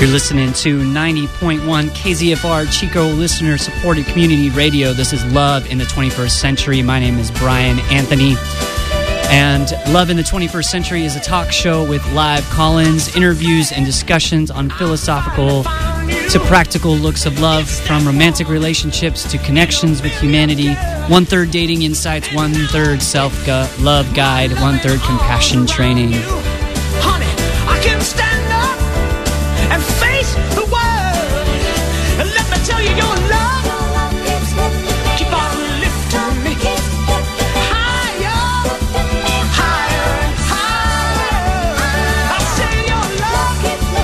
You're listening to 90.1 KZFR, Chico listener-supported community radio. This is Love in the 21st Century. My name is Brian Anthony. And Love in the 21st Century is a talk show with live call-ins, interviews, and discussions on philosophical to practical looks of love, from romantic relationships to connections with humanity. 1/3 dating insights, 1/3 self-love guide, 1/3 compassion training. Honey, I can stand up and face the world. And let me tell you, your love keep on lifting me higher, higher and higher. I say your love keep on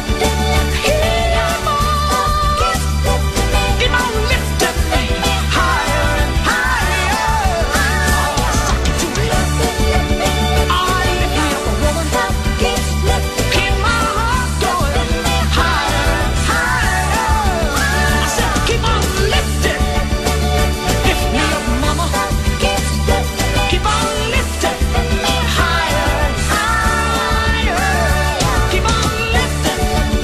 lifting me higher and higher. Suck it to me. I lift me up a woman. Keep my heart going higher and higher. I said keep on lifting. Lift me up, mama. Keep on lifting higher and higher. Keep on lifting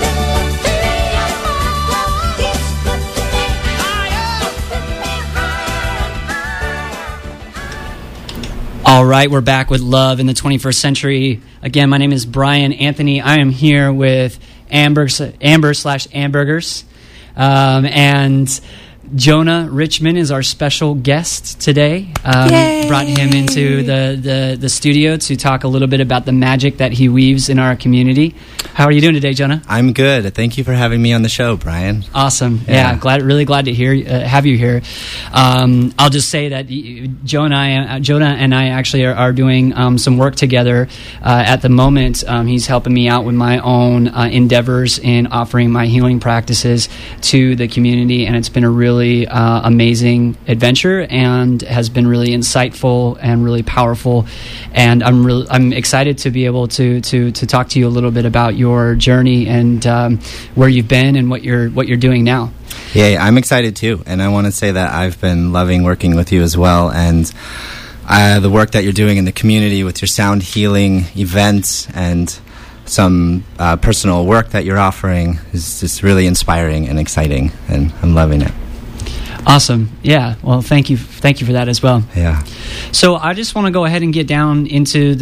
All right, we're back with Love in the 21st Century. Again, my name is Brian Anthony. I am here with Amber/Ambergers. And Jonah Richmond is our special guest today. Brought him into the studio to talk a little bit about the magic that he weaves in our community. How are you doing today, Jonah? I'm good. Thank you for having me on the show, Brian. Awesome. Yeah, really glad to have you here. I'll just say that Jonah and I actually are doing some work together at the moment. He's helping me out with my own endeavors in offering my healing practices to the community, and it's been a really amazing adventure and has been really insightful and really powerful. And I'm excited to be able to talk to you a little bit about your journey and where you've been and what you're doing now. Yeah, I'm excited too, and I want to say that I've been loving working with you as well, and the work that you're doing in the community with your sound healing events and some personal work that you're offering is just really inspiring and exciting, and I'm loving it. Awesome. Yeah. Well, thank you for that as well. Yeah. So I just want to go ahead and get down into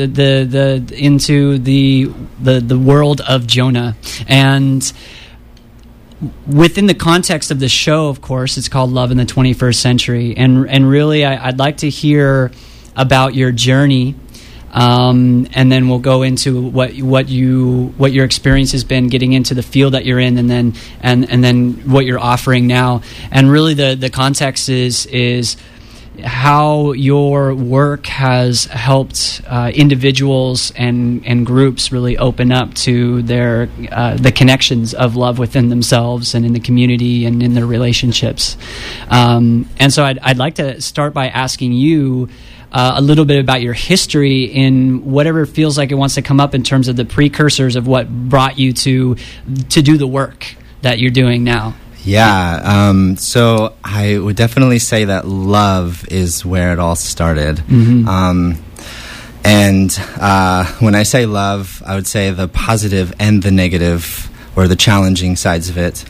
the world of Jonah, and within the context of the show, of course, it's called Love in the 21st Century, and really, I'd like to hear about your journey. And then we'll go into what your experience has been getting into the field that you're in, and then what you're offering now. And really, the context is how your work has helped individuals and groups really open up to their the connections of love within themselves and in the community and in their relationships. And so I'd like to start by asking you a little bit about your history in whatever feels like it wants to come up in terms of the precursors of what brought you to do the work that you're doing now. Yeah, so I would definitely say that love is where it all started. Mm-hmm. And when I say love, I would say the positive and the negative, or the challenging sides of it.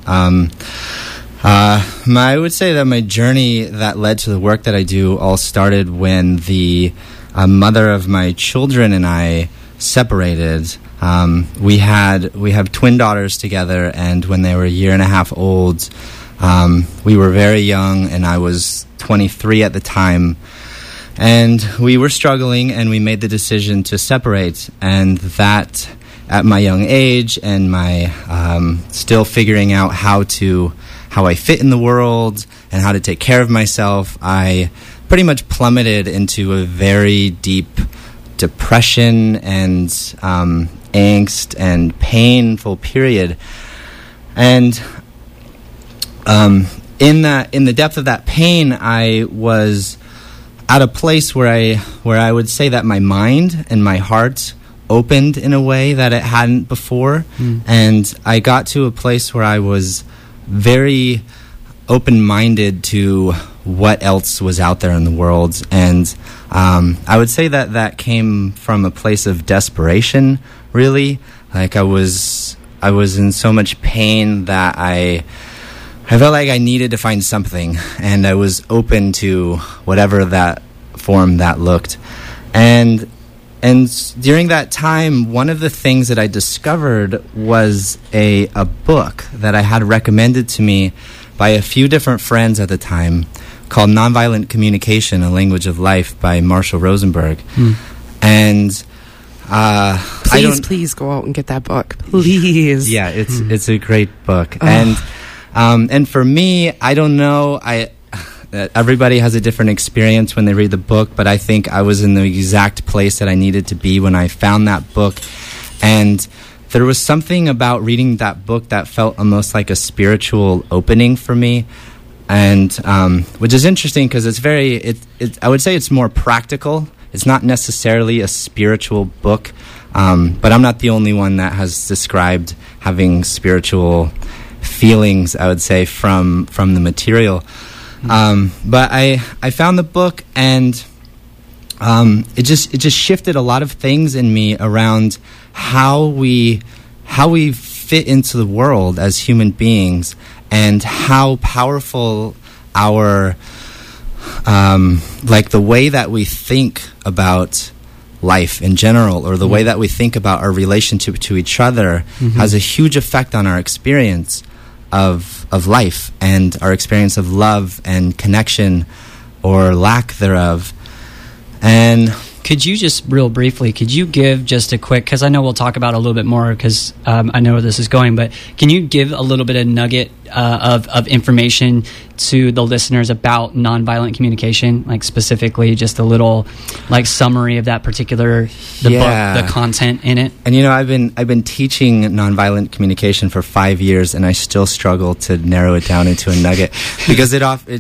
I would say that my journey that led to the work that I do all started when the mother of my children and I separated. We have twin daughters together, and when they were a year and a half old, we were very young, and I was 23 at the time. And we were struggling, and we made the decision to separate, and that at my young age and my still figuring out how I fit in the world and how to take care of myself, I pretty much plummeted into a very deep depression and angst and painful period. And in the depth of that pain, I was at a place where I would say that my mind and my heart opened in a way that it hadn't before. And I got to a place where I was very open-minded to what else was out there in the world. And I would say that came from a place of desperation, really. Like I was was in so much pain that I felt like I needed to find something, and I was open to whatever that form that looked. And during that time, one of the things that I discovered was a book that I had recommended to me by a few different friends at the time, called Nonviolent Communication, A Language of Life by Marshall Rosenberg. And Please go out and get that book. Please. Yeah, it's a great book. And for me, I don't know, everybody has a different experience when they read the book, but I think I was in the exact place that I needed to be when I found that book. And there was something about reading that book that felt almost like a spiritual opening for me. And which is interesting because it's I would say it's more practical. It's not necessarily a spiritual book, but I'm not the only one that has described having spiritual feelings, I would say, from the material. But I found the book, and it just shifted a lot of things in me around how we fit into the world as human beings, and how powerful our like the way that we think about life in general, or the way that we think about our relationship to each other, has a huge effect on our experience of life, and our experience of love and connection, or lack thereof. And could you just real briefly, could you give just a quick, because I know we'll talk about it a little bit more, because I know where this is going, but can you give a little bit of nugget of information to the listeners about nonviolent communication, like specifically just a little like summary of that particular book, the content in it? And I've been teaching nonviolent communication for 5 years, and I still struggle to narrow it down into a nugget because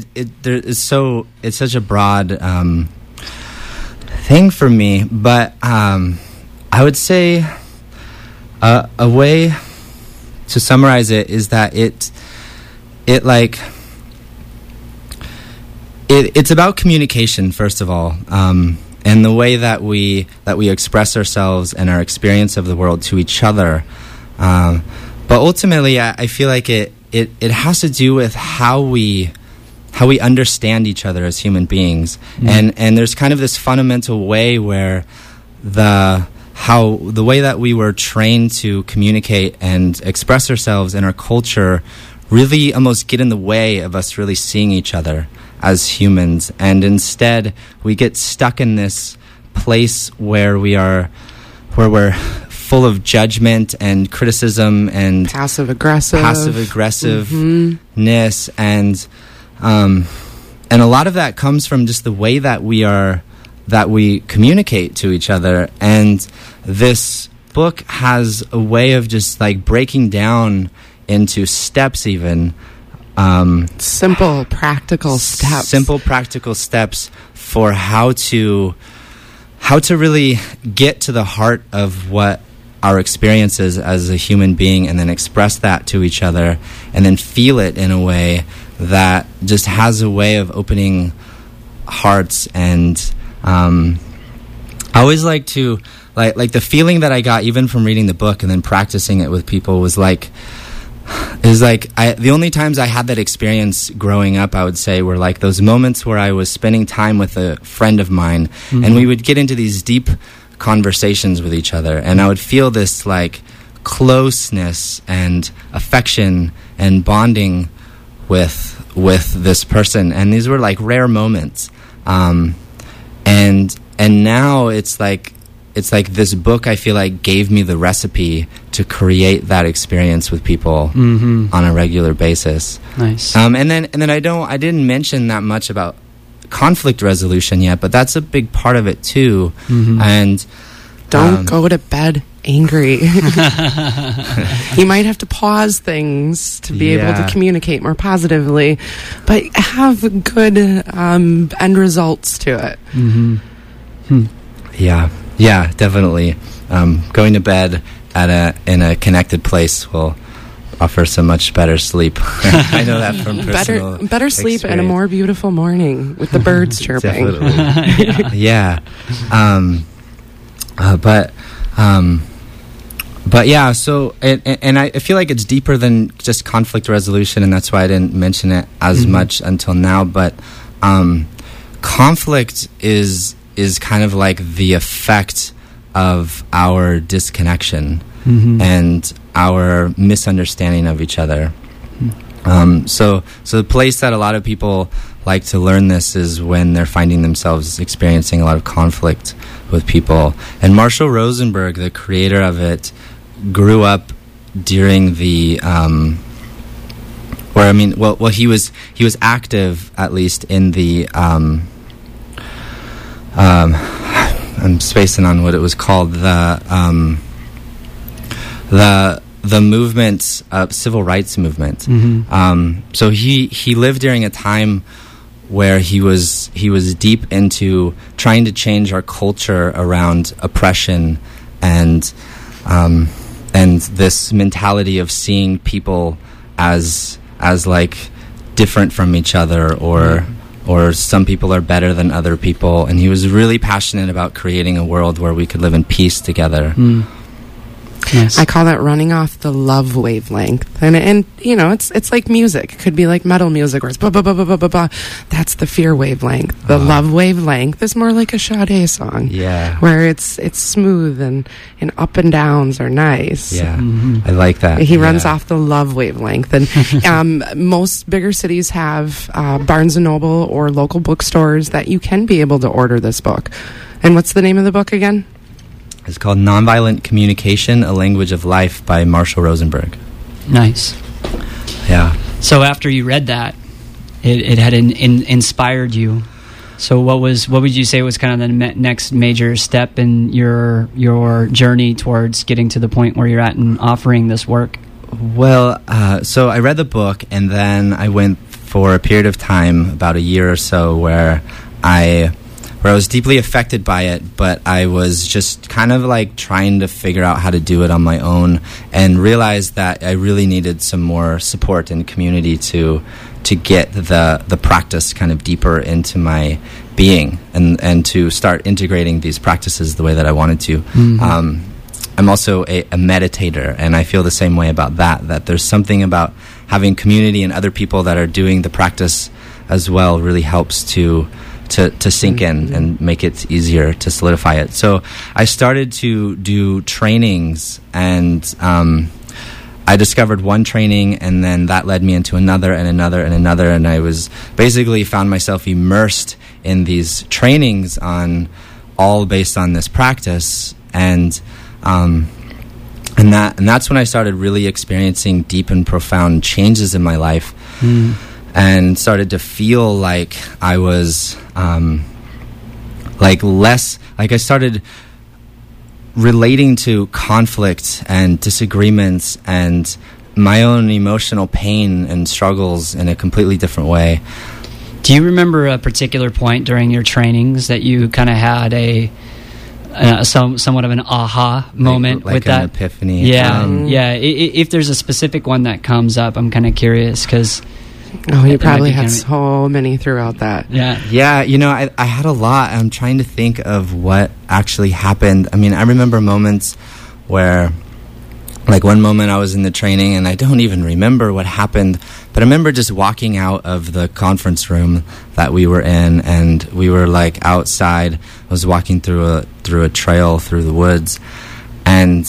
it's such a broad thing for me. But I would say a way to summarize it is that it's about communication, first of all, and the way that we express ourselves and our experience of the world to each other. But ultimately, I feel like it has to do with how we understand each other as human beings. And there's kind of this fundamental way where the way that we were trained to communicate and express ourselves in our culture really almost get in the way of us really seeing each other as humans. And instead, we get stuck in this place where we're full of judgment and criticism and passive aggressiveness, and a lot of that comes from just the way that we communicate to each other. And this book has a way of just like breaking down into steps, even simple practical steps for how to really get to the heart of what our experience is as a human being, and then express that to each other, and then feel it in a way that just has a way of opening hearts. And I always like to like the feeling that I got even from reading the book and then practicing it with people was the only times I had that experience growing up, I would say, were like those moments where I was spending time with a friend of mine, and we would get into these deep conversations with each other, and I would feel this like closeness and affection and bonding with this person. And these were like rare moments, and now it's like this book, I feel like, gave me the recipe to create that experience with people on a regular basis. Nice. And then I didn't mention that much about conflict resolution yet, but that's a big part of it too. And don't go to bed angry. You might have to pause things to be able to communicate more positively, but have good end results to it. Yeah, definitely. Going to bed in a connected place will offer some much better sleep. I know that from personal better sleep experience. and a more beautiful morning with the birds chirping. Definitely. Yeah. But yeah, so and I feel like it's deeper than just conflict resolution, and that's why I didn't mention it as much until now. But conflict is kind of like the effect of our disconnection and our misunderstanding of each other. So the place that a lot of people like to learn this is when they're finding themselves experiencing a lot of conflict with people. And Marshall Rosenberg, the creator of it, grew up during the he was active, at least in the I'm spacing on what it was called, the movement, civil rights movement. So he lived during a time where he was deep into trying to change our culture around oppression and this mentality of seeing people as like different from each other, or some people are better than other people. And he was really passionate about creating a world where we could live in peace together. Yes. I call that running off the love wavelength, and you know, it's like music. It could be like metal music, where it's blah blah blah blah blah blah blah. That's the fear wavelength. The love wavelength is more like a Sade song, where it's smooth and up and downs are nice. I like that. He runs off the love wavelength, and most bigger cities have Barnes and Noble or local bookstores that you can be able to order this book. And what's the name of the book again? It's called Nonviolent Communication, A Language of Life by Marshall Rosenberg. Nice. Yeah. So after you read that, it had inspired you. So what would you say was kind of the next major step in your journey towards getting to the point where you're at and offering this work? Well, so I read the book, and then I went for a period of time, about a year or so, where I was deeply affected by it, but I was just kind of like trying to figure out how to do it on my own, and realized that I really needed some more support and community to get the practice kind of deeper into my being, and to start integrating these practices the way that I wanted to. I'm also a meditator, and I feel the same way about that there's something about having community and other people that are doing the practice as well really helps to sink in and make it easier to solidify it. So I started to do trainings, and I discovered one training, and then that led me into another and another and another, and I was basically found myself immersed in these trainings all based on this practice, and that's when I started really experiencing deep and profound changes in my life. And started to feel like I was I started relating to conflict and disagreements and my own emotional pain and struggles in a completely different way. Do you remember a particular point during your trainings that you kind of had somewhat of an aha moment like with an that epiphany? If there's a specific one that comes up, I'm kind of curious, because you probably had so many throughout that. Yeah, you know, I had a lot. I'm trying to think of what actually happened. I mean, I remember moments where, like one moment I was in the training and I don't even remember what happened, but I remember just walking out of the conference room that we were in, and we were like outside. I was walking through a trail through the woods, and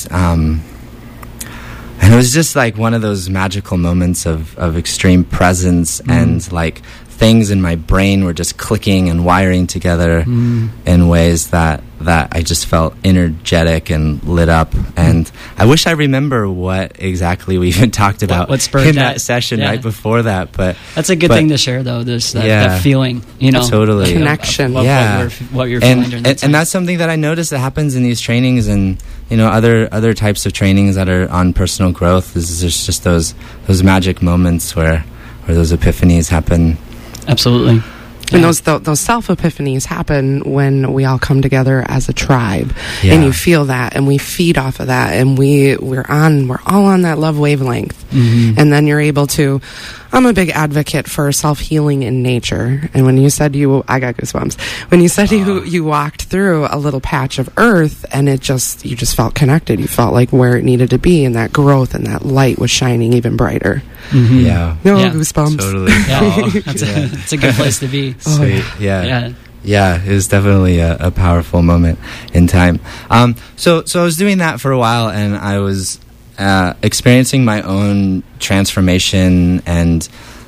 it was just like one of those magical moments of extreme presence, and like things in my brain were just clicking and wiring together in ways that I just felt energetic and lit up. And I wish I remember what exactly we even talked about what spurred in that session right before that. But that's a good thing to share, though. That feeling, you know, totally connection. What you're feeling during that time. And that's something that I noticed that happens in these trainings, and you know, other types of trainings that are on personal growth. There's just those magic moments where those epiphanies happen. Absolutely. I mean, those self epiphanies happen when we all come together as a tribe, Yeah. and you feel that, and we feed off of that, and we're all on that love wavelength, and then you're able to. I'm a big advocate for self healing in nature, and when you said I got goosebumps when you said you walked through a little patch of earth, and you just felt connected. You felt like where it needed to be, and that growth and that light was shining even brighter. Yeah. No Yeah. goosebumps. Totally. Yeah, that's a good place to be. Sweet. Yeah. Yeah. Yeah, it was definitely a powerful moment in time. So I was doing that for a while, and I was experiencing my own transformation, and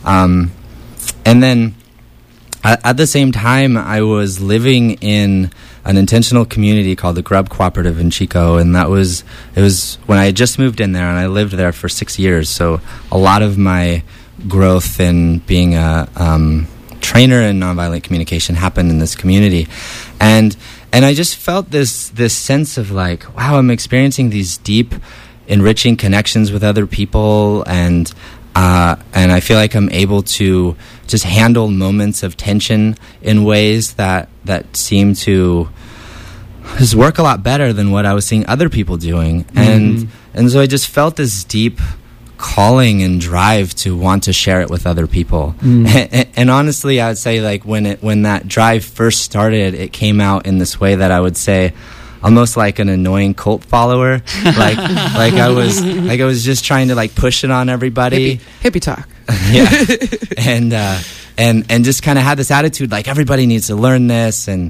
then at the same time, I was living in an intentional community called the Grub Cooperative in Chico, and it was when I had just moved in there, and I lived there for 6 years. So a lot of my growth in being a trainer in nonviolent communication happened in this community, and I just felt this sense of like, wow, I'm experiencing these deep, enriching connections with other people, and I feel like I'm able to just handle moments of tension in ways that seem to just work a lot better than what I was seeing other people doing, and so I just felt this deep calling and drive to want to share it with other people. And honestly, I would say like when that drive first started, it came out in this way that I would say almost like an annoying cult follower, like I was just trying to like push it on everybody. Hippie talk. Yeah. And just kind of had this attitude like everybody needs to learn this, and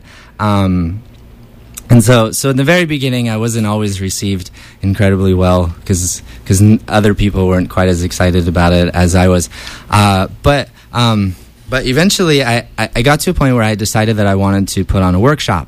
so in the very beginning I wasn't always received incredibly well because other people weren't quite as excited about it as I was, but eventually I got to a point where I decided that I wanted to put on a workshop,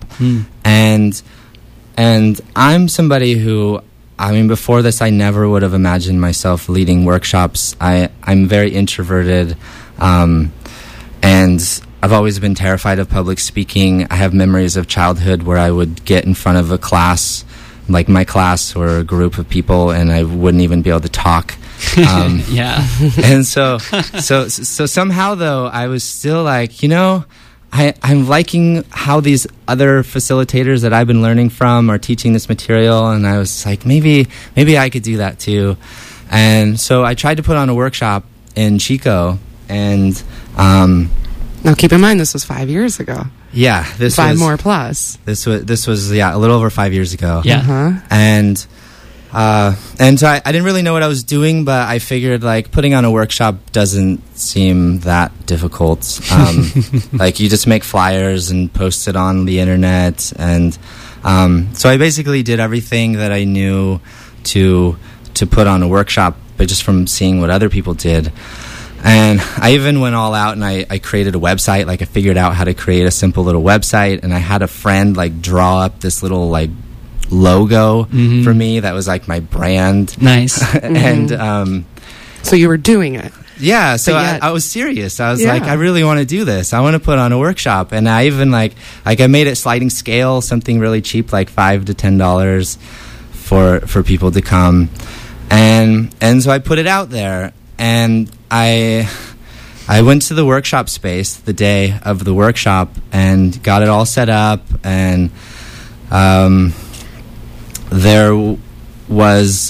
and I'm somebody who, I mean, before this, I never would have imagined myself leading workshops. I'm very introverted, and I've always been terrified of public speaking. I have memories of childhood where I would get in front of a class, like my class or a group of people, and I wouldn't even be able to talk. Yeah. And so somehow, though, I was still like, I'm liking how these other facilitators that I've been learning from are teaching this material, and I was like, maybe I could do that too. And so I tried to put on a workshop in Chico, and now keep in mind this was 5 years ago. Yeah, this Five was more plus. This was a little over 5 years ago. Yeah. And so I didn't really know what I was doing, but I figured like putting on a workshop doesn't seem that difficult. Like you just make flyers and post it on the internet, and so I basically did everything that I knew to put on a workshop, but just from seeing what other people did. And I even went all out and I created a website. Like I figured out how to create a simple little website, and I had a friend like draw up this little like logo for me that was like my brand. Nice. And So you were doing it. yeah, so But yet- I was serious. I was Yeah. like, I really want to do this. I want to put on a workshop. And I even like I made it sliding scale, something really cheap, like $5 to $10 for people to come. And so I put it out there, and I went to the workshop space the day of the workshop and got it all set up, and there was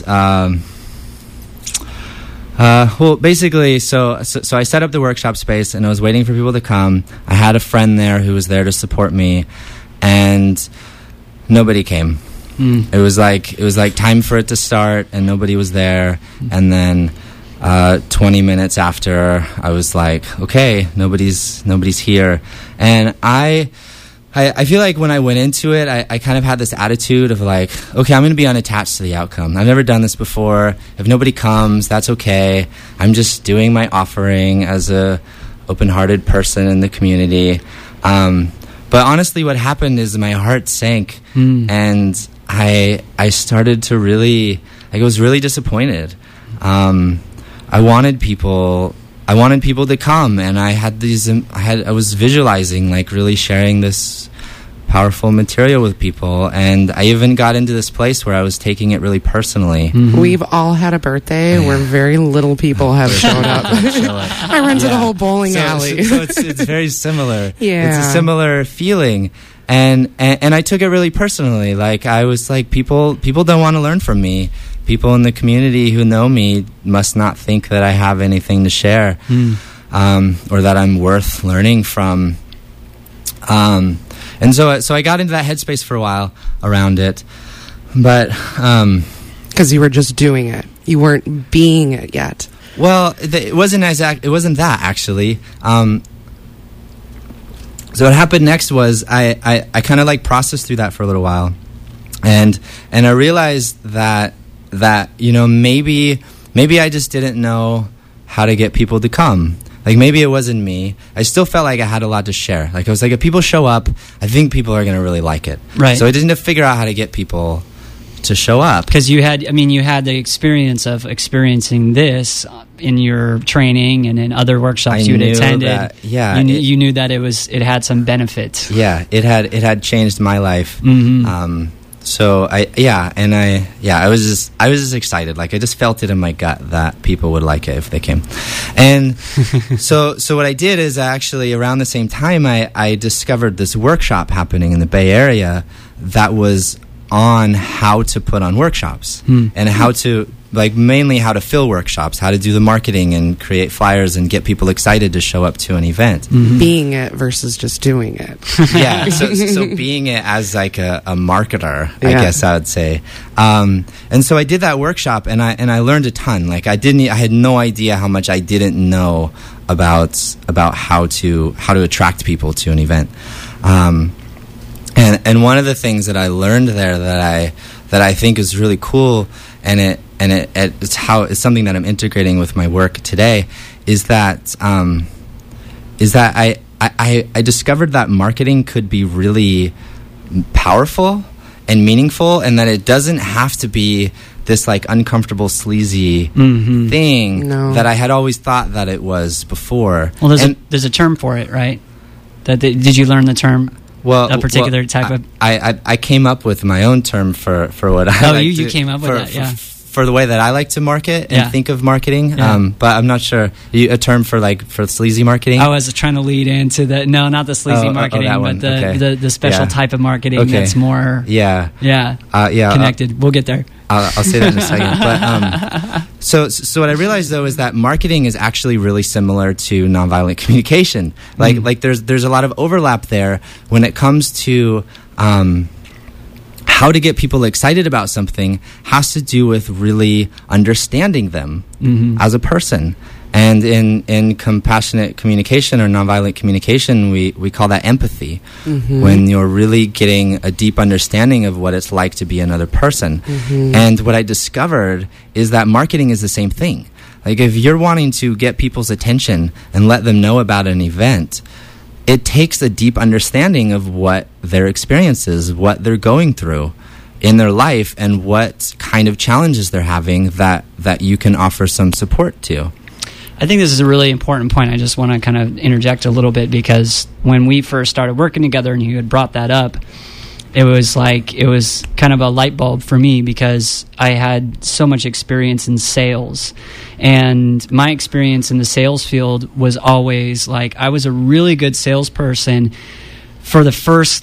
basically so I set up the workshop space, and I was waiting for people to come. I had a friend there who was there to support me, and nobody came. It was like time for it to start, and nobody was there. And then 20 minutes after, I was like, okay, nobody's here. And I feel like when I went into it, I kind of had this attitude of like, okay, I'm going to be unattached to the outcome. I've never done this before. If nobody comes, that's okay. I'm just doing my offering as a open-hearted person in the community. But honestly, what happened is my heart sank, and I started to really, I was really disappointed. I wanted people to come, and I was visualizing like really sharing this powerful material with people. And I even got into this place where I was taking it really personally. We've all had a birthday where very little people have shown up. I rented a whole bowling alley. So it's very similar. Yeah. It's a similar feeling. And I took it really personally. Like, I was like, people don't want to learn from me. People in the community who know me must not think that I have anything to share, or that I'm worth learning from. And so I got into that headspace for a while around it, but Because you were just doing it. You weren't being it yet. well, it wasn't that actually. So what happened next was I kind of like processed through that for a little while, and I realized that maybe I just didn't know how to get people to come. Like, maybe it wasn't me. I still felt like I had a lot to share. Like, I was like, if people show up, I think people are going to really like it. Right. So I didn't figure out how to get people to show up. Because you had the experience of experiencing this in your training and in other workshops you had knew attended. that- yeah, you knew that it had some benefit. Yeah, it had changed my life. So I was just excited. Like, I just felt it in my gut that people would like it if they came. And so what I did is, actually around the same time I discovered this workshop happening in the Bay Area that was on how to put on workshops and how to, like, mainly how to fill workshops, how to do the marketing and create flyers and get people excited to show up to an event. Being it versus just doing it. Yeah, so being it as like a marketer, I Yeah. guess I would say. And so I did that workshop, and I learned a ton. Like, I had no idea how much I didn't know about how to attract people to an event. And one of the things that I learned there that I think is really cool, and it's something that I'm integrating with my work today, is that I discovered that marketing could be really powerful and meaningful, and that it doesn't have to be this like uncomfortable, sleazy thing No. that I had always thought that it was before. Well, And- there's a term for it, right? Did you learn the term? Well, A particular type of- I came up with my own term for what I Oh, like you to- came up with for, that, yeah. for the way that I like to market and Yeah. think of marketing. Yeah. But I'm not sure a term for sleazy marketing. I was trying to lead into not the sleazy marketing, that one. but the, Okay. the special Yeah. type of marketing Okay. that's more Yeah. yeah connected. We'll get there. I'll say that in a second. But so what I realized though is that marketing is actually really similar to nonviolent communication. Like there's a lot of overlap there when it comes to how to get people excited about something. Has to do with really understanding them as a person. And in compassionate communication or nonviolent communication, we call that empathy. When you're really getting a deep understanding of what it's like to be another person. And what I discovered is that marketing is the same thing. Like, if you're wanting to get people's attention and let them know about an event, it takes a deep understanding of what their experience is, what they're going through in their life, and what kind of challenges they're having that you can offer some support to. I think this is a really important point. I just want to kind of interject a little bit, because when we first started working together and you had brought that up, it was kind of a light bulb for me, because I had so much experience in sales, and my experience in the sales field was always like, I was a really good salesperson for the first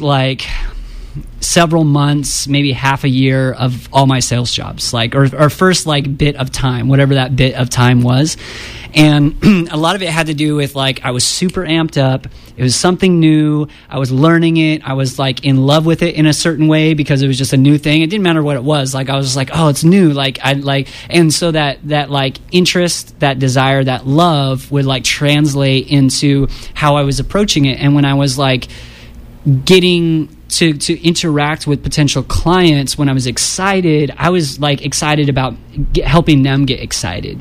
several months, maybe half a year of all my sales jobs, or first bit of time, whatever that bit of time was. And a lot of it had to do with I was super amped up. It was something new. I was learning it. I was in love with it in a certain way, because it was just a new thing. It didn't matter what it was. I was just oh, it's new. And so that interest, that desire, that love would translate into how I was approaching it. And when I was getting to interact with potential clients, when I was excited, I was excited about helping them get excited,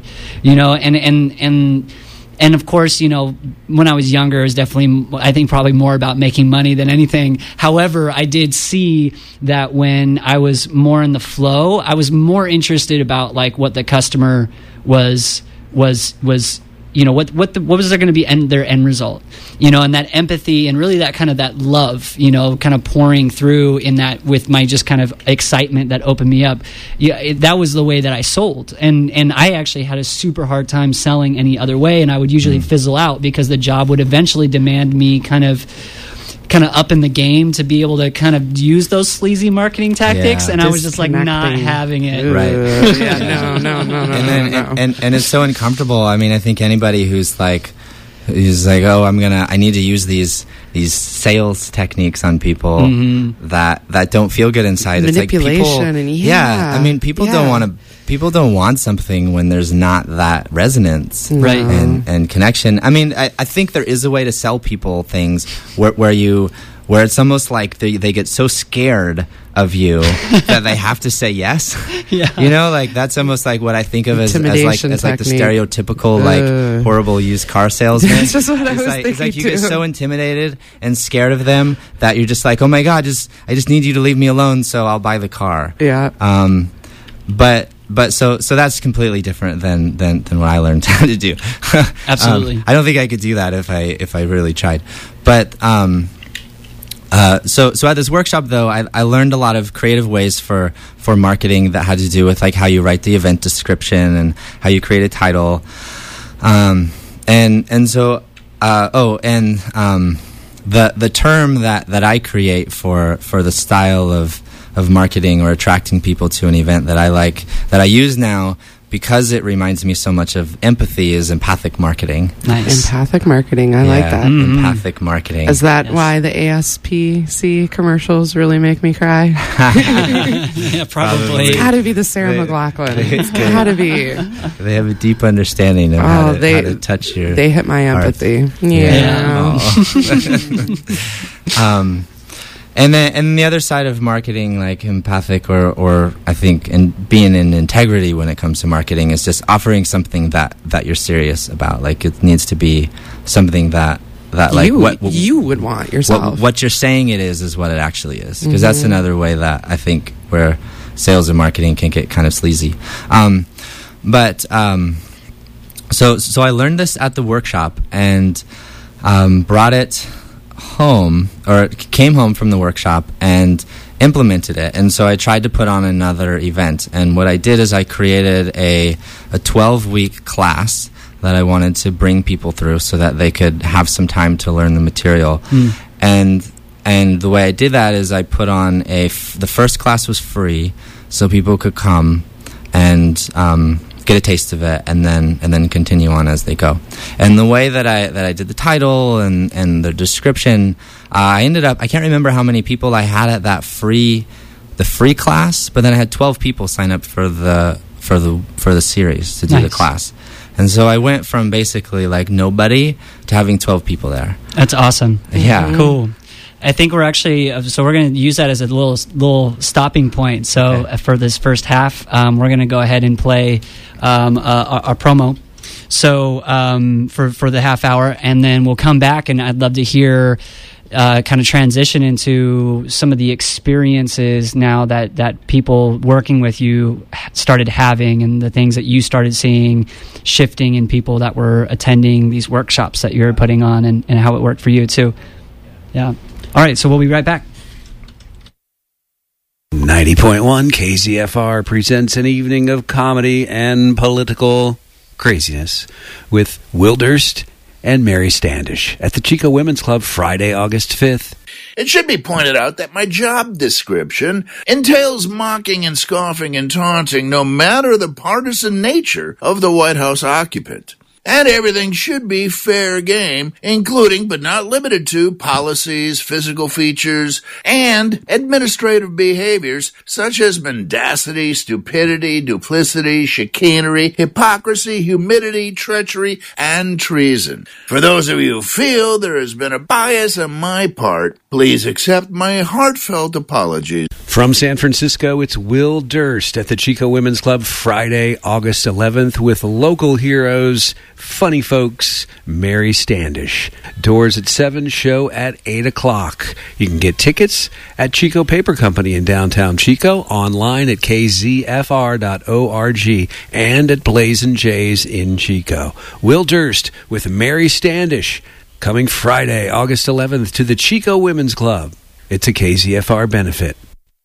and of course, when I was younger, it was definitely, I think, probably more about making money than anything. However, I did see that when I was more in the flow, I was more interested about what the customer was what was there going to be their end result, and that empathy and really that kind of that love, kind of pouring through in that with my just kind of excitement that opened me up. That was the way that I sold, and I actually had a super hard time selling any other way, and I would usually fizzle out because the job would eventually demand me kind of up in the game to be able to kind of use those sleazy marketing tactics, and I was just like not having it. Right. Yeah, no. And it's so uncomfortable. I mean, I think anybody who's like, oh, I need to use these sales techniques on people that don't feel good inside. Manipulation, it's like people, I mean, people don't want something when there's not that resonance, right, and connection. I mean, I think there is a way to sell people things where it's almost like they get so scared of you that they have to say yes. Yeah. Like that's almost like what I think of as like the stereotypical like horrible used car salesman. That's just what I was thinking it's like you too. get so intimidated and scared of them that you're just like, oh my God, I just need you to leave me alone so I'll buy the car. Yeah. But so that's completely different than what I learned how to do. Absolutely. I don't think I could do that if I really tried. But so at this workshop though, I learned a lot of creative ways for marketing that had to do with like how you write the event description and how you create a title. The term that I create for the style of marketing or attracting people to an event that I like, that I use now because it reminds me so much of empathy, is empathic marketing. Nice. Empathic marketing. I like that. Empathic marketing. Is that why the ASPC commercials really make me cry? Yeah, probably. It's got to be the Sarah McLachlan. It's got to be. They have a deep understanding of how to touch your. They hit my empathy. Yeah. And then the other side of marketing, like empathic or I think being in integrity when it comes to marketing, is just offering something that you're serious about. Like it needs to be something that like you would want yourself. What you're saying it is what it actually is. Because that's another way that I think where sales and marketing can get kind of sleazy. So I learned this at the workshop and brought it home, or came home from the workshop and implemented it. And so I tried to put on another event, and what I did is I created a 12-week class that I wanted to bring people through so that they could have some time to learn the material. And the way I did that is I put on the first class was free, so people could come and get a taste of it, and then continue on as they go. And the way that I did the title and the description, I ended up, I can't remember how many people I had at that free class, but then I had 12 people sign up for the series to do the class. And so I went from basically like nobody to having 12 people there. That's awesome. Yeah. Cool. I think we're actually, so we're going to use that as a little stopping point. So for this first half, we're going to go ahead and play our promo. So for the half hour, and then we'll come back, and I'd love to hear kind of transition into some of the experiences now that people working with you started having, and the things that you started seeing shifting in people that were attending these workshops that you're putting on, and how it worked for you too. Yeah. All right, so we'll be right back. 90.1 KZFR presents an evening of comedy and political craziness with Will Durst and Mary Standish at the Chico Women's Club Friday, August 5th. It should be pointed out that my job description entails mocking and scoffing and taunting no matter the partisan nature of the White House occupant. And everything should be fair game, including but not limited to policies, physical features, and administrative behaviors such as mendacity, stupidity, duplicity, chicanery, hypocrisy, humidity, treachery, and treason. For those of you who feel there has been a bias on my part, please accept my heartfelt apologies. From San Francisco, it's Will Durst at the Chico Women's Club Friday, August 11th with local heroes, funny folks, Mary Standish. Doors at 7, show at 8 o'clock. You can get tickets at Chico Paper Company in downtown Chico, online at kzfr.org, and at Blazin' Jays in Chico. Will Durst with Mary Standish, coming Friday, August 11th to the Chico Women's Club. It's a KZFR benefit.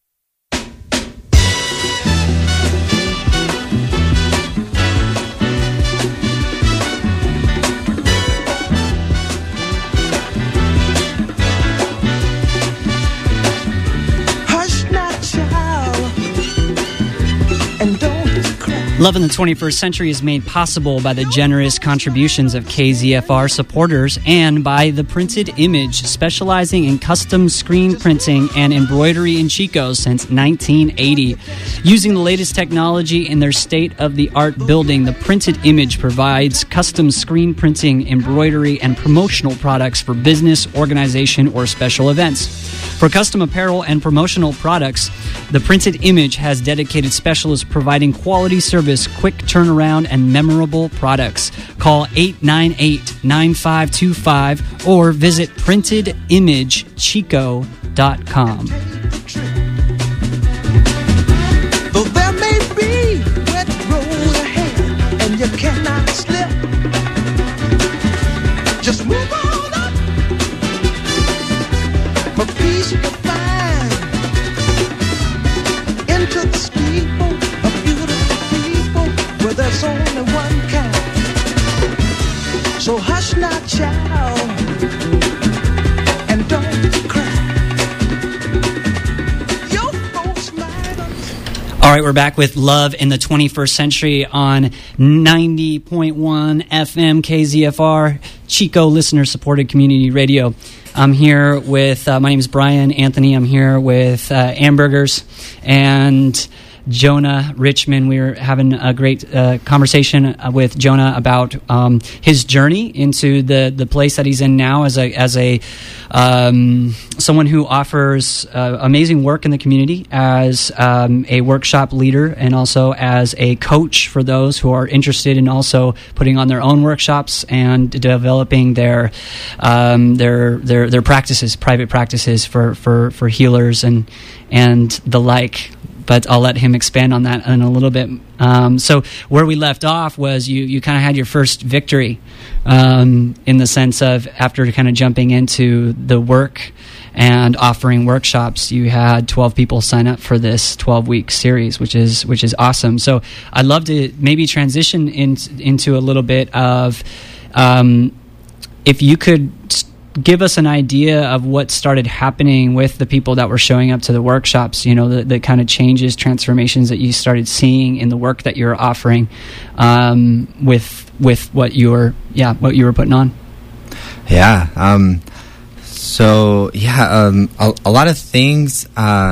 Love in the 21st Century is made possible by the generous contributions of KZFR supporters and by The Printed Image, specializing in custom screen printing and embroidery in Chico since 1980. Using the latest technology in their state-of-the-art building, The Printed Image provides custom screen printing, embroidery, and promotional products for business, organization, or special events. For custom apparel and promotional products, The Printed Image has dedicated specialists providing quality service, quick turnaround, and memorable products. Call 898-9525 or visit printidimagechico.com. Though there may be wet road ahead and you cannot slip, just move on up. For peace you can find into the steeple of beautiful people where there's only one kind. So hush not, child, and don't cry. Your folks might. All right, we're back with Love in the 21st Century on 90.1 FM KZFR, Chico listener-supported community radio. I'm here with, my name is Brian Anthony. I'm here with Ambergers and Jonah Richmond. We were having a great conversation with Jonah about his journey into the place that he's in now as a someone who offers amazing work in the community as a workshop leader and also as a coach for those who are interested in also putting on their own workshops and developing their practices, private practices for healers and the like. But I'll let him expand on that in a little bit. So where we left off was you kind of had your first victory in the sense of after kind of jumping into the work and offering workshops, you had 12 people sign up for this 12-week series, which is awesome. So I'd love to maybe transition into a little bit of if you could give us an idea of what started happening with the people that were showing up to the workshops, you know, the kind of changes, transformations that you started seeing in the work that you're offering with what you were putting on. Yeah. A lot of things.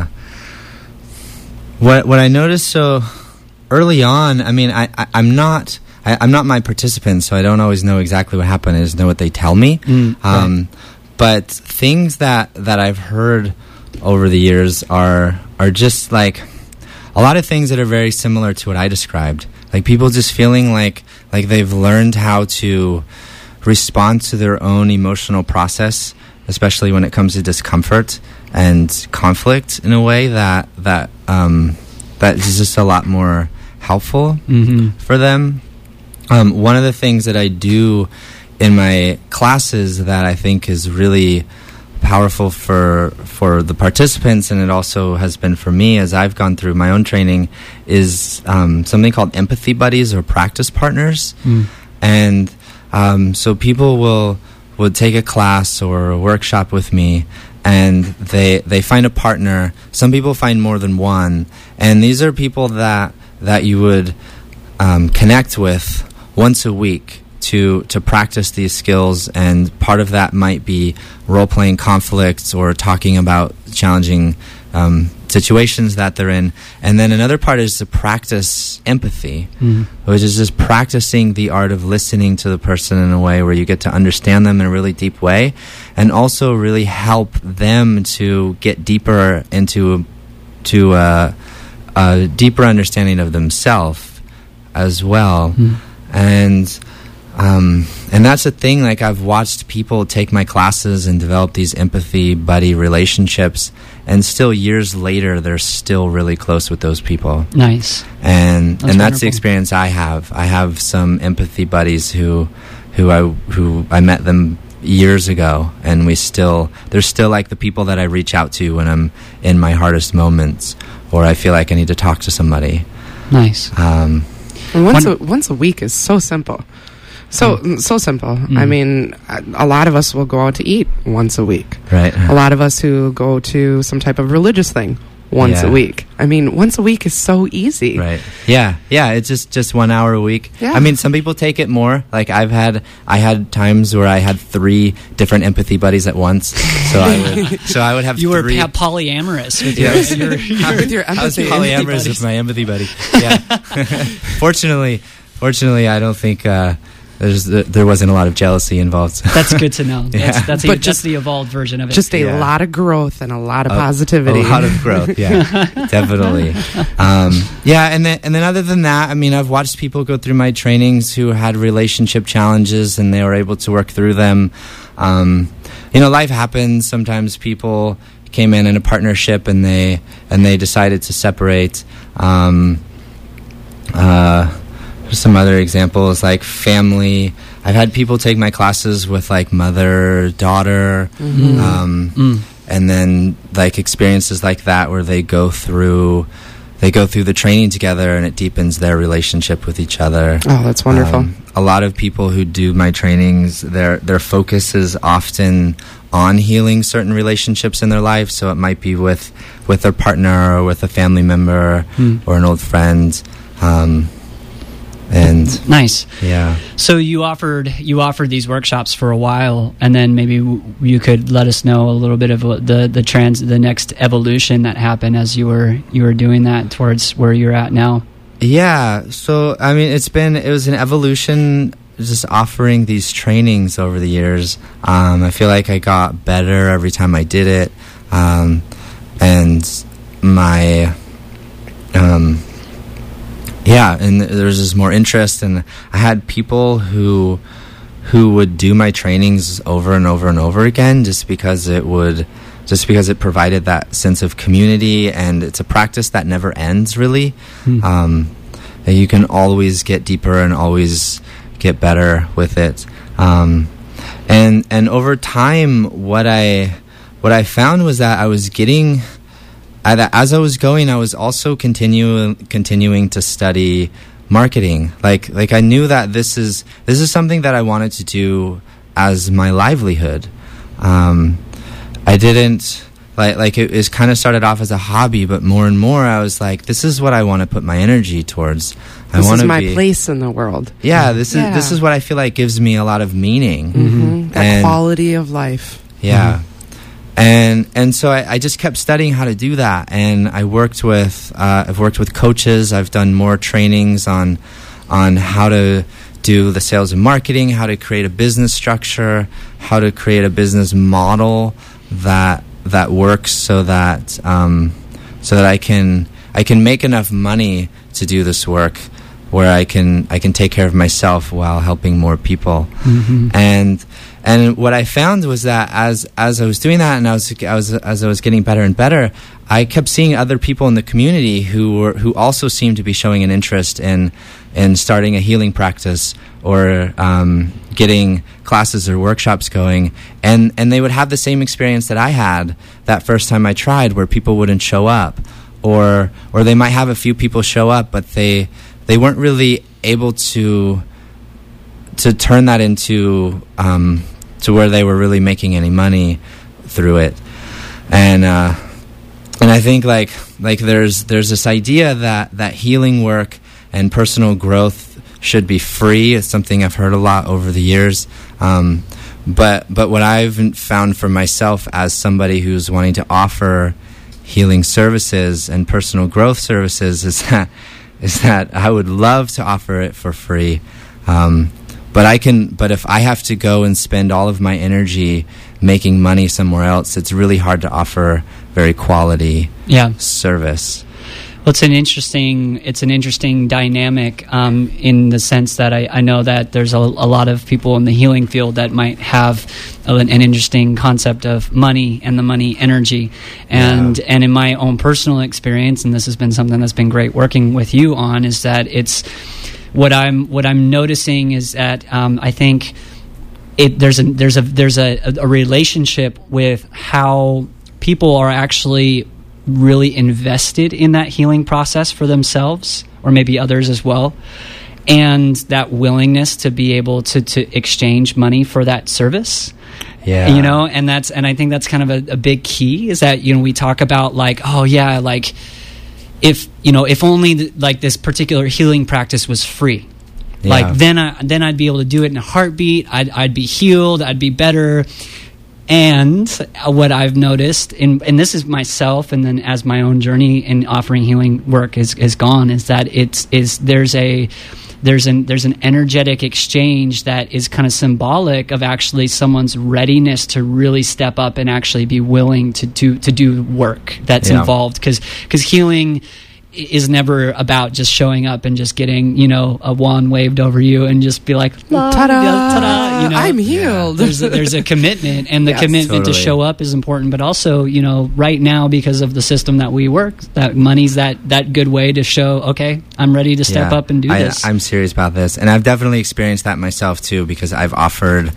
What I noticed so early on, I mean, I'm not my participant, so I don't always know exactly what happened. I just know what they tell me. Right. But things that I've heard over the years are just like a lot of things that are very similar to what I described. Like people just feeling like they've learned how to respond to their own emotional process, especially when it comes to discomfort and conflict in a way that is just a lot more helpful for them. One of the things that I do in my classes that I think is really powerful for the participants, and it also has been for me as I've gone through my own training, is something called empathy buddies or practice partners. And so people would take a class or a workshop with me, and they find a partner. Some people find more than one, and these are people that you would connect with once a week to practice these skills, and part of that might be role-playing conflicts or talking about challenging situations that they're in. And then another part is to practice empathy, which is just practicing the art of listening to the person in a way where you get to understand them in a really deep way, and also really help them to get deeper into a deeper understanding of themselves as well. And that's the thing, like, I've watched people take my classes and develop these empathy buddy relationships, and still years later they're still really close with those people. Nice. And that's wonderful. the experience I have. I have some empathy buddies who I met them years ago, and they're still like the people that I reach out to when I'm in my hardest moments, or I feel like I need to talk to somebody. Nice. And once a week is so simple. So simple. I mean, a lot of us will go out to eat once a week. Right. A lot of us who go to some type of religious thing once Yeah. a week. I mean, once a week is so easy. Right. Yeah. It's just 1 hour a week. Yeah. I mean, some people take it more. Like I had times where I had 3 different empathy buddies at once. So I would have You were 3. polyamorous with Yes. With your I was empathy. polyamorous with my empathy buddy. Yeah. Fortunately, I don't think there wasn't a lot of jealousy involved. That's good to know. Yeah. That's the evolved version of it. Just a Yeah. lot of growth and a lot of positivity. A lot of growth, yeah, definitely. And then other than that, I mean, I've watched people go through my trainings who had relationship challenges and they were able to work through them. Life happens. Sometimes people came in a partnership and they decided to separate. Some other examples, like family. I've had people take my classes with like mother, daughter, and then like experiences like that where they go through the training together and it deepens their relationship with each other. Oh, that's wonderful. A lot of people who do my trainings, their focus is often on healing certain relationships in their life. So it might be with their partner or with a family member or an old friend. And nice. yeah. So you offered these workshops for a while, and then maybe you could let us know a little bit of what the next evolution that happened as you were doing that towards where you're at now. Yeah. So I mean, it was an evolution, just offering these trainings over the years. I feel like I got better every time I did it, and my and there was just more interest, and I had people who would do my trainings over and over and over again, just because it provided that sense of community, and it's a practice that never ends, really. That you can always get deeper and always get better with it. And over time, what I found was that I was getting. As I was going, I was also continuing to study marketing. Like I knew that this is something that I wanted to do as my livelihood. I didn't like it was kind of started off as a hobby, but more and more I was like, this is what I want to put my energy towards. This is my place in the world. Yeah, this is what I feel like gives me a lot of meaning. That quality of life. Yeah. And so I just kept studying how to do that, and I've worked with coaches. I've done more trainings on how to do the sales and marketing, how to create a business structure, how to create a business model that works so that I can make enough money to do this work where I can take care of myself while helping more people. And what I found was that as I was doing that, and as I was getting better and better, I kept seeing other people in the community who also seemed to be showing an interest in starting a healing practice or getting classes or workshops going, and they would have the same experience that I had that first time I tried, where people wouldn't show up, or they might have a few people show up, but they weren't really able to turn that into to where they were really making any money through it. And I think like there's this idea that healing work and personal growth should be free. It's something I've heard a lot over the years. But what I've found for myself as somebody who's wanting to offer healing services and personal growth services is that I would love to offer it for free. But if I have to go and spend all of my energy making money somewhere else, it's really hard to offer very quality service. Well, it's an interesting dynamic in the sense that I know that there's a lot of people in the healing field that might have an interesting concept of money and the money energy. And in my own personal experience, and this has been something that's been great working with you on, is that it's what I'm noticing is that I think there's a relationship with how people are actually really invested in that healing process for themselves, or maybe others as well, and that willingness to be able to exchange money for that service. Yeah. And I think that's kind of a big key, is that, we talk about like, oh yeah, like if only this particular healing practice was free, like then I'd be able to do it in a heartbeat. I'd be healed. I'd be better. And what I've noticed, and this is myself, and then as my own journey in offering healing work has gone, is that there's an energetic exchange that is kind of symbolic of actually someone's readiness to really step up and actually be willing to do work that's involved, because healing is never about just showing up and just getting a wand waved over you and just be like, ta-da, ta-da, I'm healed. There's a commitment, and the commitment to show up is important, but also right now, because of the system that we work, that money's that good way to show, okay, I'm ready to step up and do this. I'm serious about this, and I've definitely experienced that myself too, because I've offered,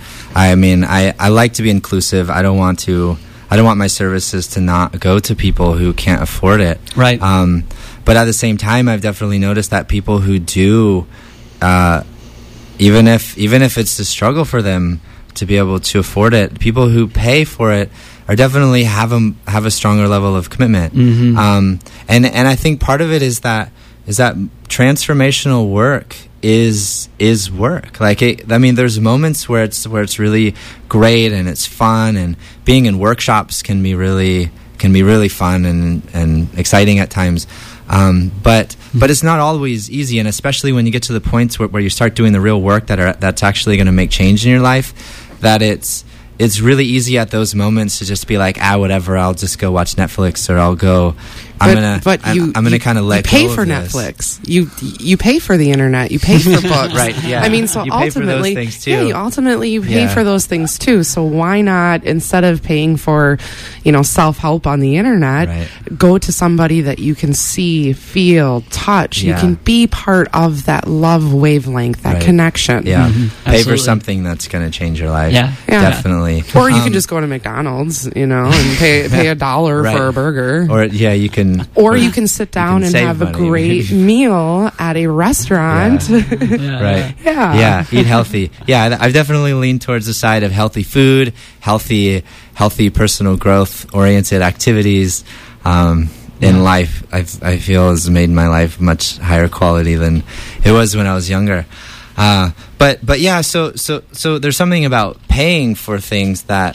I like to be inclusive. I don't want my services to not go to people who can't afford it. Right. But at the same time, I've definitely noticed that people who do, even if it's a struggle for them to be able to afford it, people who pay for it are definitely have a stronger level of commitment. Mm-hmm. And I think part of it is that transformational work is work. Like there's moments where it's really great and it's fun, and being in workshops can be really fun and exciting at times. But it's not always easy, and especially when you get to the points where you start doing the real work that's actually going to make change in your life, that it's really easy at those moments to just be like, whatever, I'll just go watch Netflix, or I'll go. I'm gonna kind of let go. You pay for this. Netflix. You pay for the internet. You pay for books. Right. Yeah. I mean, so you pay ultimately, for those things too. you pay for those things too. So why not, instead of paying for, self-help on the internet, go to somebody that you can see, feel, touch. You can be part of that love wavelength, that connection. Yeah. Mm-hmm. Pay Absolutely. for something that's going to change your life. Yeah. Definitely. Or you can just go to McDonald's, and pay $1 for a burger. Or you can. Or you can sit down and have a great meal at a restaurant. Right. Yeah. Eat healthy. Yeah, I've definitely leaned towards the side of healthy food, healthy personal growth oriented activities in life. I feel has made my life much higher quality than it was when I was younger. But yeah, so there's something about paying for things that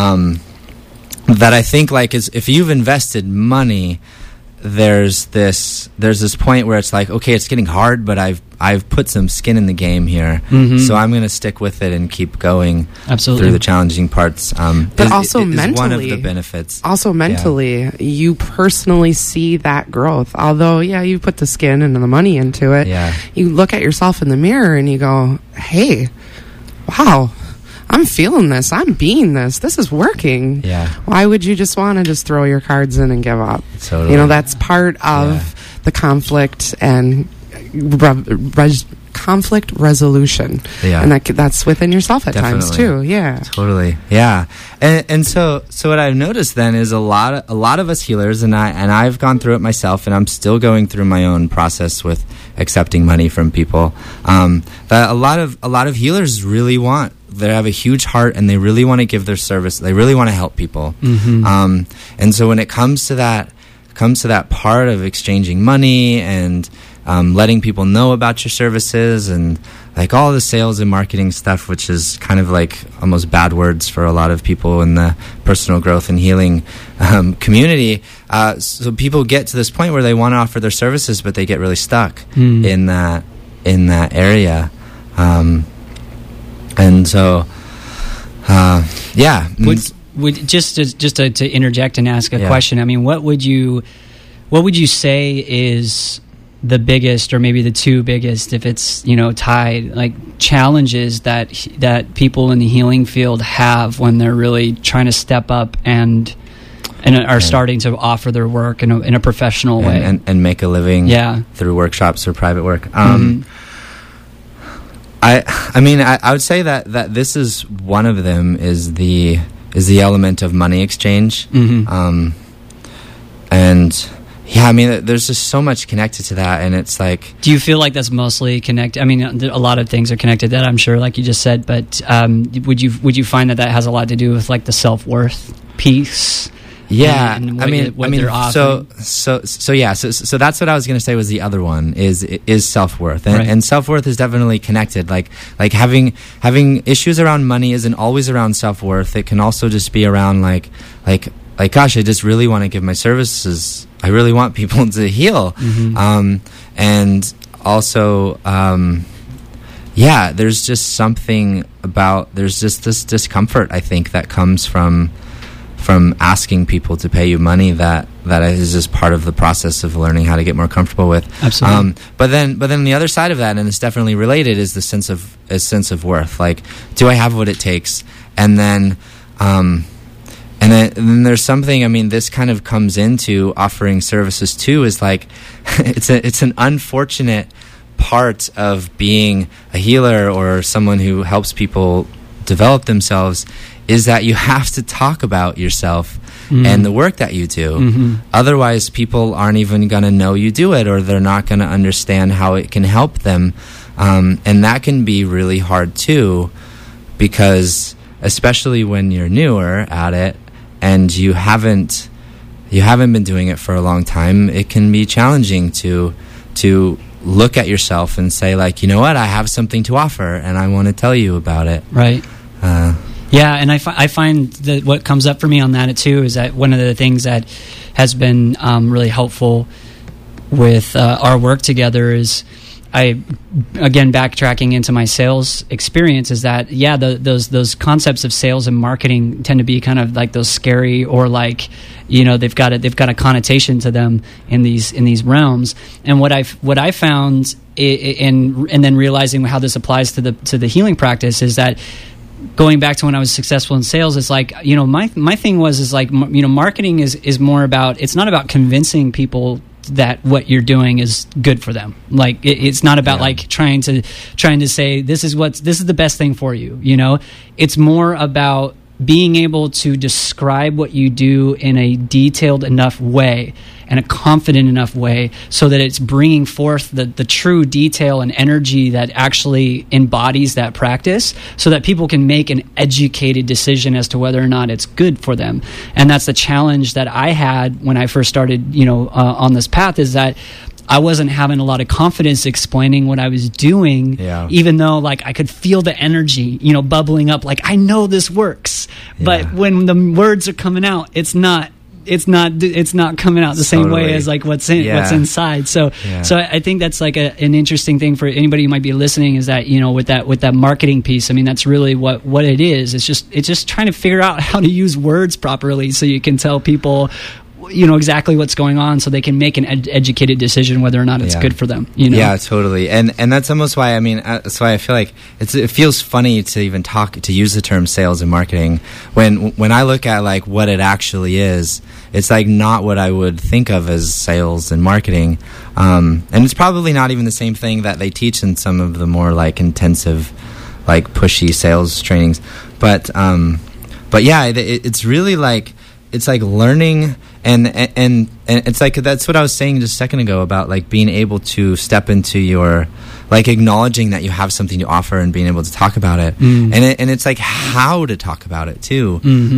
I think is, if you've invested money, there's this point where it's like, okay, it's getting hard, but I've put some skin in the game here, so I'm going to stick with it and keep going. Absolutely. Through the challenging parts. But also mentally, one of the benefits. Also mentally, you personally see that growth. Although, you put the skin and the money into it. Yeah. You look at yourself in the mirror and you go, "Hey, wow, I'm feeling this. I'm being this. This is working." Yeah. Why would you just want to just throw your cards in and give up? Totally. That's part of the conflict and conflict resolution. Yeah. And that's within yourself at times too. Definitely. Yeah. Totally. Yeah. And so what I've noticed then is a lot of us healers, and I've gone through it myself, and I'm still going through my own process with accepting money from people. That a lot of healers really they have a huge heart, and they really want to give their service. They really want to help people. Mm-hmm. And so when it comes to that part of exchanging money and letting people know about your services, and like all the sales and marketing stuff, which is kind of like almost bad words for a lot of people in the personal growth and healing community. So people get to this point where they want to offer their services, but they get really stuck in that area. And so Yeah. Would just to interject and ask a Yeah. question. I mean, what would you say is the biggest, or maybe the two biggest, if it's, you know, tied, like challenges that people in the healing field have when they're really trying to step up and are starting to offer their work in a professional way and make a living through workshops or private work. I mean, I would say that this is one of them, is the element of money exchange. And yeah, I mean, there's just so much connected to that, and it's like... Do you feel like that's mostly connected? I mean, a lot of things are connected to that, I'm sure, like you just said, but would you find that has a lot to do with like the self-worth piece? Yeah, and I mean, they're offering? so that's what I was going to say was the other one is self-worth, and, Right. and self-worth is definitely connected. Like having issues around money isn't always around self-worth. It can also just be around like gosh, I just really want to give my services. I really want people to heal, and also there's just something about, there's just this discomfort, I think, that comes from asking people to pay you money that is just part of the process of learning how to get more comfortable with. Absolutely. But then the other side of that, and it's definitely related, is the sense of worth. Like, do I have what it takes? And then there's something, I mean, this kind of comes into offering services too, is like, it's an unfortunate part of being a healer or someone who helps people develop themselves, is that you have to talk about yourself and the work that you do. Otherwise, people aren't even going to know you do it, or they're not going to understand how it can help them. And that can be really hard too, because especially when you're newer at it and you haven't been doing it for a long time, it can be challenging to look at yourself and say, like, you know what, I have something to offer and I want to tell you about it. Right. Yeah, and I find that what comes up for me on that too is that one of the things that has been really helpful with our work together is, again, backtracking into my sales experience, is that those concepts of sales and marketing tend to be kind of like those scary, or like, you know, they've got a connotation to them in these realms. And what I found, and then realizing how this applies to the healing practice, is that going back to when I was successful in sales, it's like, you know, my thing is like, you know, marketing is more about, it's not about convincing people that what you're doing is good for them. Like it's not about like trying to say this is the best thing for you. You know, it's more about being able to describe what you do in a detailed enough way and a confident enough way, so that it's bringing forth the true detail and energy that actually embodies that practice, so that people can make an educated decision as to whether or not it's good for them. And that's the challenge that I had when I first started, you know, on this path, is that I wasn't having a lot of confidence explaining what I was doing, even though like I could feel the energy, you know, bubbling up, like I know this works. But when the words are coming out, it's not coming out the same way as like what's inside. So I think that's like an interesting thing for anybody who might be listening, is that, you know, with that marketing piece, I mean, that's really what it is. It's just trying to figure out how to use words properly so you can tell people, you know, exactly what's going on, so they can make an educated decision whether or not it's good for them, you know? Yeah, totally. And that's almost why, I mean, that's why I feel like it feels funny to even use the term sales and marketing when I look at like what it actually is. It's like not what I would think of as sales and marketing. And it's probably not even the same thing that they teach in some of the more like intensive, like pushy sales trainings. But yeah, it's really like, it's like learning, and it's like, that's what I was saying just a second ago about like being able to step into your, like acknowledging that you have something to offer and being able to talk about it, and it's like how to talk about it too,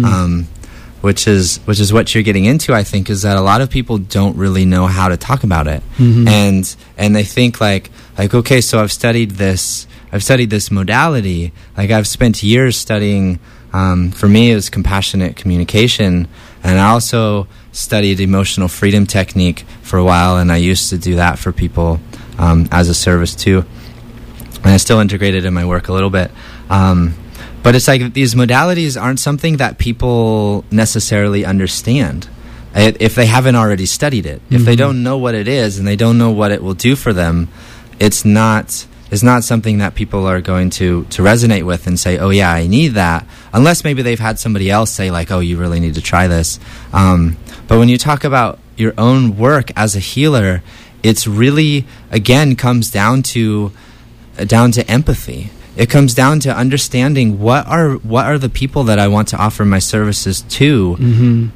which is what you're getting into, I think, is that a lot of people don't really know how to talk about it, and they think like okay, so I've studied this modality, like I've spent years studying. For me, it was compassionate communication, and I also studied emotional freedom technique for a while, and I used to do that for people as a service too, and I still integrate it in my work a little bit. But it's like these modalities aren't something that people necessarily understand if they haven't already studied it. If they don't know what it is and they don't know what it will do for them, it's not something that people are going to resonate with and say, oh yeah, I need that, unless maybe they've had somebody else say like, oh, you really need to try this. But when you talk about your own work as a healer, it's really, again, comes down to empathy. It comes down to understanding what are the people that I want to offer my services to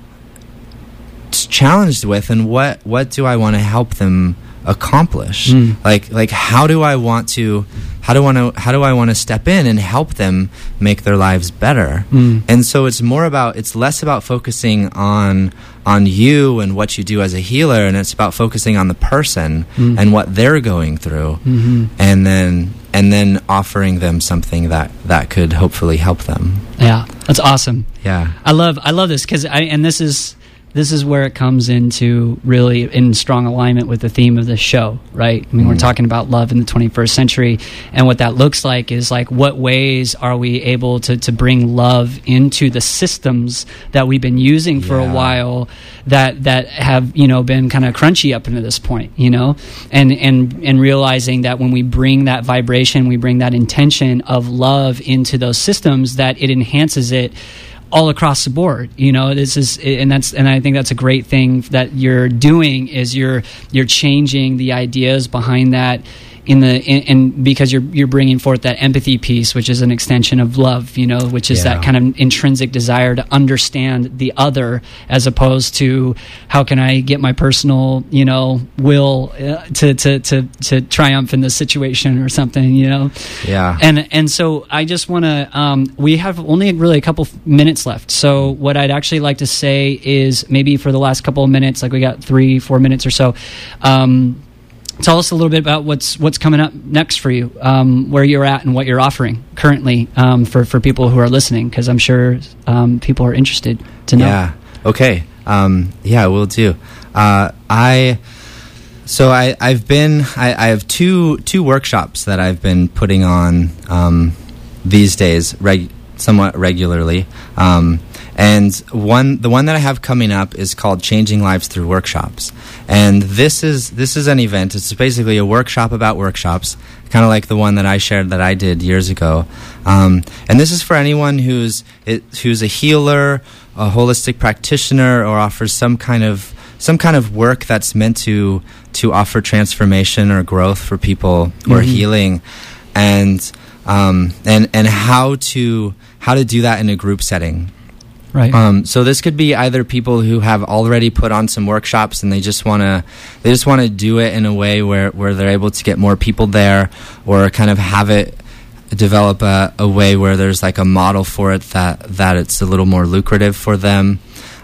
challenged with, and what do I want to help them accomplish? Like how do I want to step in and help them make their lives better? And so it's less about focusing on you and what you do as a healer, and it's about focusing on the person and what they're going through, and then offering them something that could hopefully help them. Yeah, that's awesome. Yeah, I love this because this is where it comes into really in strong alignment with the theme of the show, right? I mean, we're talking about love in the 21st century, and what that looks like is like, what ways are we able to bring love into the systems that we've been using for a while that have, been kind of crunchy up into this point, and realizing that when we bring that vibration, we bring that intention of love into those systems, that it enhances it all across the board. This is, and I think that's a great thing that you're doing, is you're changing the ideas behind that and because you're bringing forth that empathy piece, which is an extension of love, which is that kind of intrinsic desire to understand the other, as opposed to how can I get my personal, will to triumph in this situation or something, Yeah. And so I just want to, we have only really a couple minutes left. So what I'd actually like to say is, maybe for the last couple of minutes, like we got 3-4 minutes or so, tell us a little bit about what's coming up next for you, where you're at and what you're offering currently, for people who are listening, because I'm sure people are interested to know. Yeah. Okay. We'll do. I have two workshops that I've been putting on these days, somewhat regularly. And the one that I have coming up is called Changing Lives Through Workshops. And this is an event. It's basically a workshop about workshops, kind of like the one that I shared that I did years ago. And this is for anyone who's a healer, a holistic practitioner, or offers some kind of work that's meant to offer transformation or growth for people who are healing, and how to do that in a group setting. Right. So this could be either people who have already put on some workshops and they just want to do it in a way where they're able to get more people there, or kind of have it develop a way where there's like a model for it that it's a little more lucrative for them,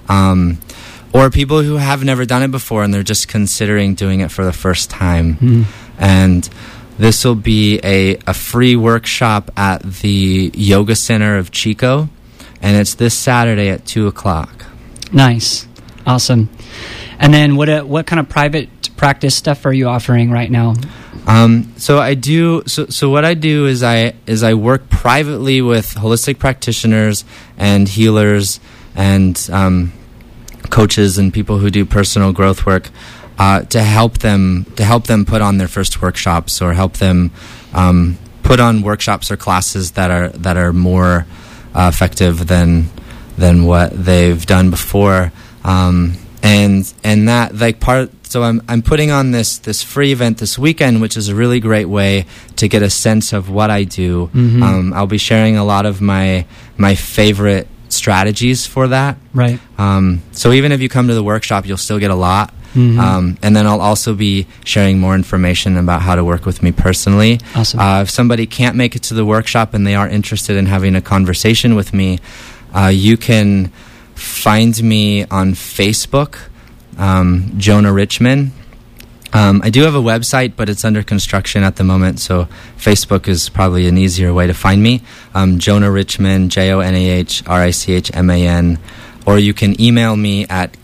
or people who have never done it before and they're just considering doing it for the first time. And this will be a free workshop at the Yoga Center of Chico. And it's this Saturday at 2:00. Nice, awesome. And then what kind of private practice stuff are you offering right now? So I do. So what I do is I work privately with holistic practitioners and healers and coaches and people who do personal growth work to help them put on their first workshops, or help them put on workshops or classes that are more effective than what they've done before, and that like part. So I'm putting on this free event this weekend, which is a really great way to get a sense of what I do. I'll be sharing a lot of my favorite strategies for that. Right. So even if you come to the workshop, you'll still get a lot. And then I'll also be sharing more information about how to work with me personally. Awesome. If somebody can't make it to the workshop and they are interested in having a conversation with me, you can find me on Facebook, Jonah Richman. I do have a website, but it's under construction at the moment, so Facebook is probably an easier way to find me. Jonah Richman, JONAHRICHMAN. Or you can email me at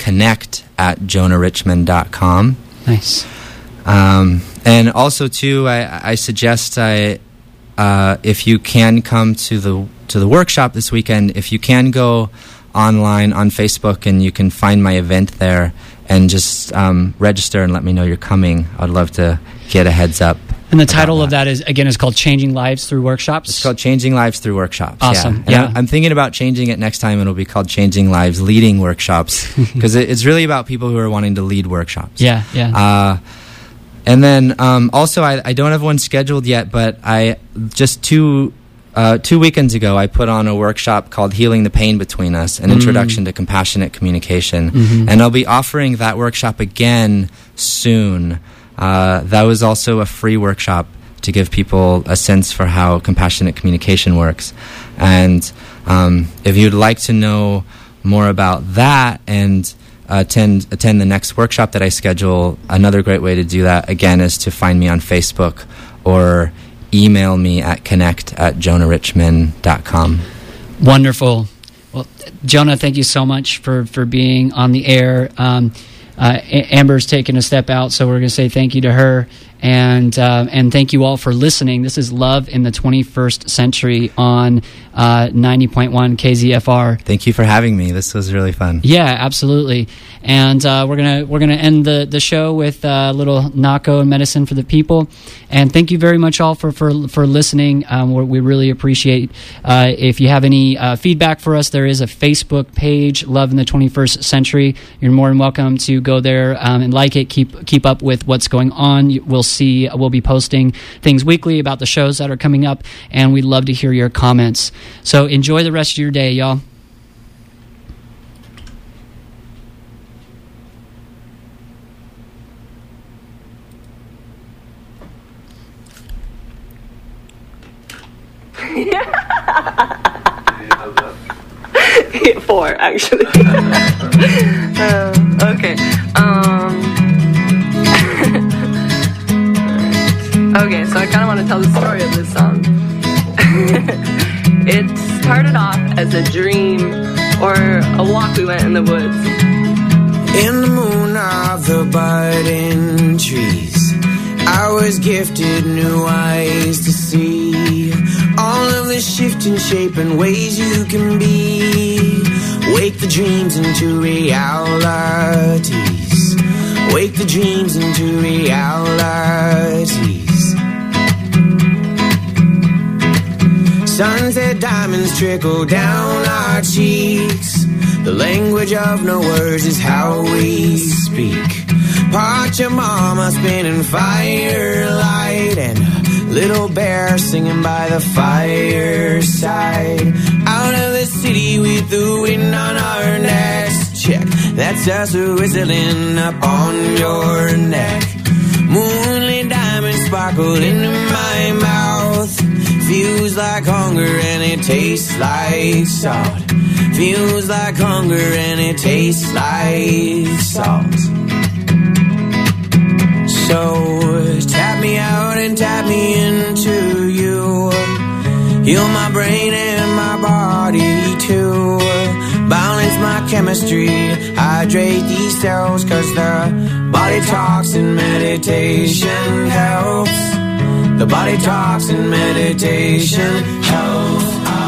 connect@jonahrichman.com. Nice. And also, too, I suggest if you can come to the workshop this weekend, if you can go online on Facebook and you can find my event there and just register and let me know you're coming, I'd love to get a heads up. And the title of that is called Changing Lives Through Workshops? It's called Changing Lives Through Workshops. Awesome. Yeah. And I'm thinking about changing it next time. It'll be called Changing Lives Leading Workshops, because it's really about people who are wanting to lead workshops. Yeah, yeah. And then also, I don't have one scheduled yet, but I just two weekends ago, I put on a workshop called Healing the Pain Between Us, an introduction to compassionate communication. And I'll be offering that workshop again soon. That was also a free workshop to give people a sense for how compassionate communication works. And if you'd like to know more about that and attend the next workshop that I schedule, another great way to do that, again, is to find me on Facebook or email me at connect@jonahrichman.com. Wonderful. Well, Jonah, thank you so much for being on the air. Amber's taken a step out, so we're going to say thank you to her. And thank you all for listening. This is Love in the 21st Century on 90.1 KZFR. Thank you for having me. This was really fun. Yeah, absolutely. And we're gonna end the show with a little Nako and Medicine for the People. And thank you very much all for listening. We really appreciate if you have any feedback for us. There is a Facebook page, Love in the 21st Century. You're more than welcome to go there and like it. Keep up with what's going on. We'll be posting things weekly about the shows that are coming up, and we'd love to hear your comments. So enjoy the rest of your day, y'all. Four, actually. Okay. Okay, so I kind of want to tell the story of this song. It started off as a dream or a walk we went in the woods. In the moon of the budding trees, I was gifted new eyes to see all of the shifting shape and ways you can be. Wake the dreams into realities. Wake the dreams into realities. Sunset diamonds trickle down our cheeks. The language of no words is how we speak. Pachamama spinning firelight and a little bear singing by the fireside. Out of the city with the wind on our necks. Check, that's us whistling up on your neck. Moonlit diamonds sparkle into my mouth. Feels like hunger and it tastes like salt. Feels like hunger and it tastes like salt. So tap me out and tap me into you. Heal my brain and my body too. Balance my chemistry. Hydrate these cells, 'cause the body talks and meditation helps. The body talks and meditation helps.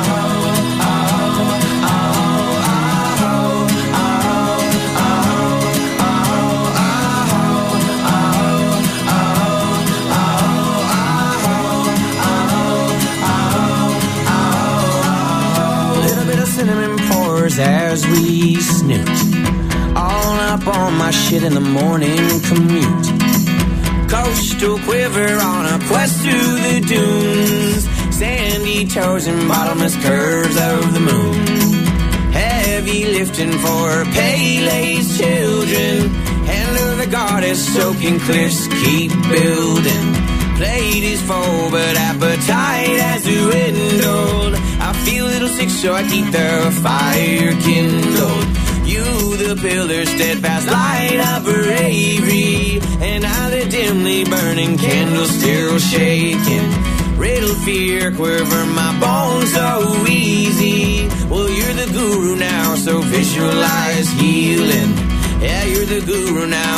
As we snoot all up on my shit in the morning commute. Coastal quiver on a quest through the dunes. Sandy toes and bottomless curves of the moon. Heavy lifting for Pele's children. Hand of the goddess soaking cliffs keep building. Plate is full, but appetite has dwindled. I feel a little sick, so I keep the fire kindled. You, the pillar, steadfast light of bravery, and I, the dimly burning candle, still shaking. Riddle fear, quiver my bones so easy. Well, you're the guru now, so visualize healing. Yeah, you're the guru now.